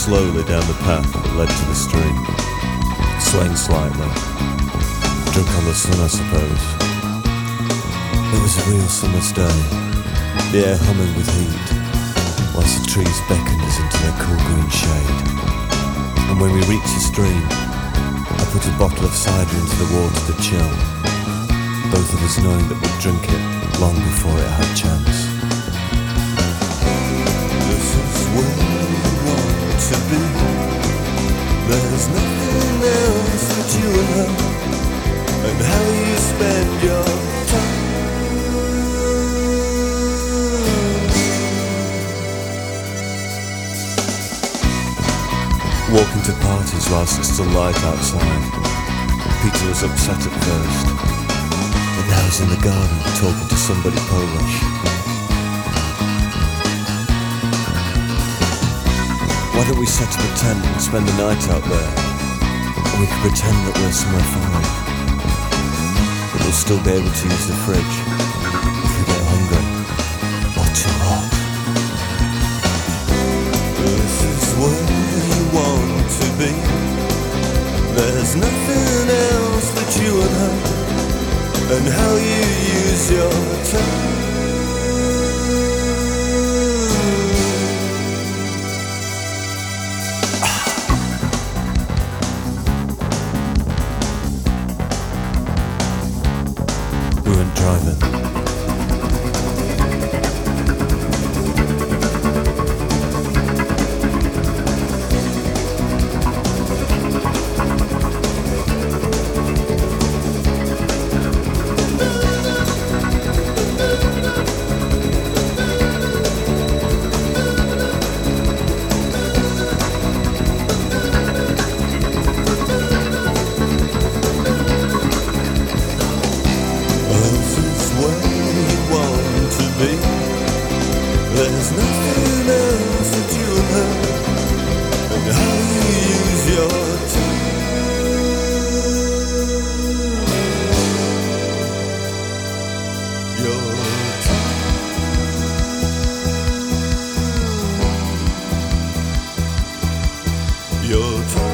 slowly down the path that led to the stream, swaying slightly, drunk on the sun, I suppose. It was a real summer's day, the air humming with heat, whilst the trees beckoned us into their cool green shade. And when we reached the stream, I put a bottle of cider into the water to chill, both of us knowing that we'd drink it long before it had chance. This is where we want to be. There's nothing else but you and her, and how you spend your time. Walking to parties whilst it's still light outside. Peter was upset at first, but now he's in the garden talking to somebody Polish. Why don't we set up a tent and spend the night out there? And we can pretend that we're somewhere fine, but we'll still be able to use the fridge if we get hungry or too hot. This is where you want to be. There's nothing else but you and her, and how you use your time. We went driving. There's nothing else that you and her, and how you use your time. Your time. Your time.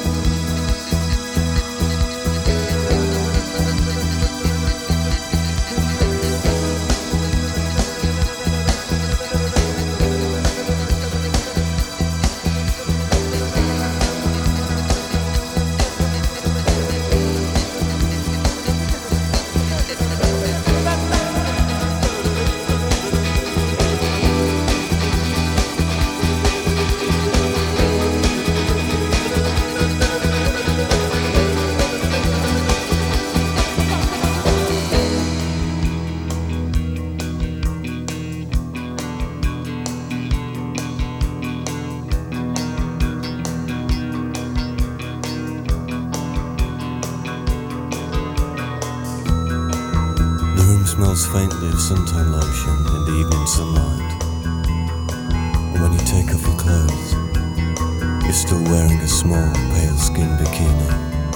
Smells faintly of suntan lotion in the evening sunlight. And when you take off your clothes, you're still wearing a small, pale skin bikini.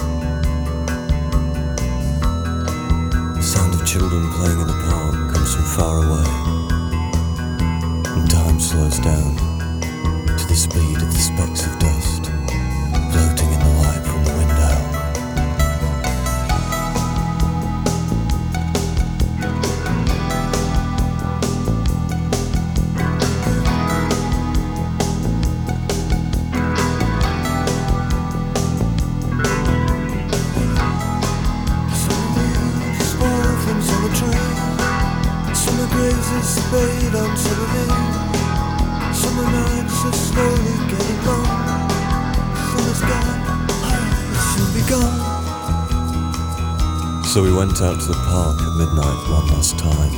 The sound of children playing in the park comes from far away, and time slows down to the speed of the specks of dust floating in the light from the window. Spade on summer lane. Summer nights are slowly getting long. Summer's gone, it should be gone. So we went out to the park at midnight one last time,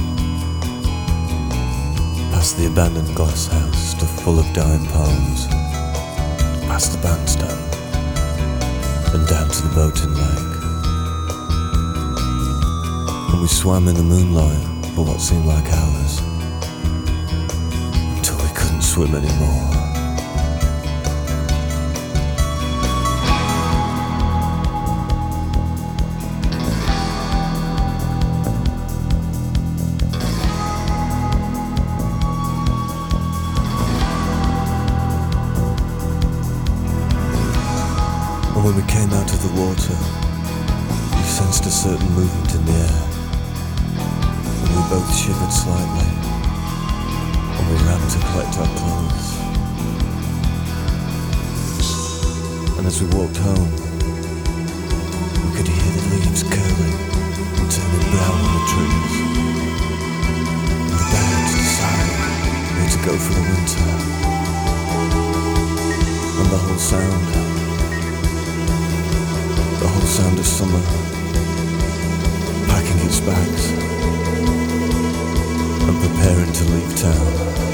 past the abandoned glass house stuffed full of dying palms, past the bandstand, and down to the boating lake. And we swam in the moonlight for what seemed like hours, until we couldn't swim anymore. out of the water, we sensed a certain movement in the air, and we both shivered slightly, and we ran to collect our clothes. And as we walked home, we could hear the leaves curling and turning brown on the trees, and the birds decided where to go for the winter. And the whole sound of summer packing its bags and preparing to leave town.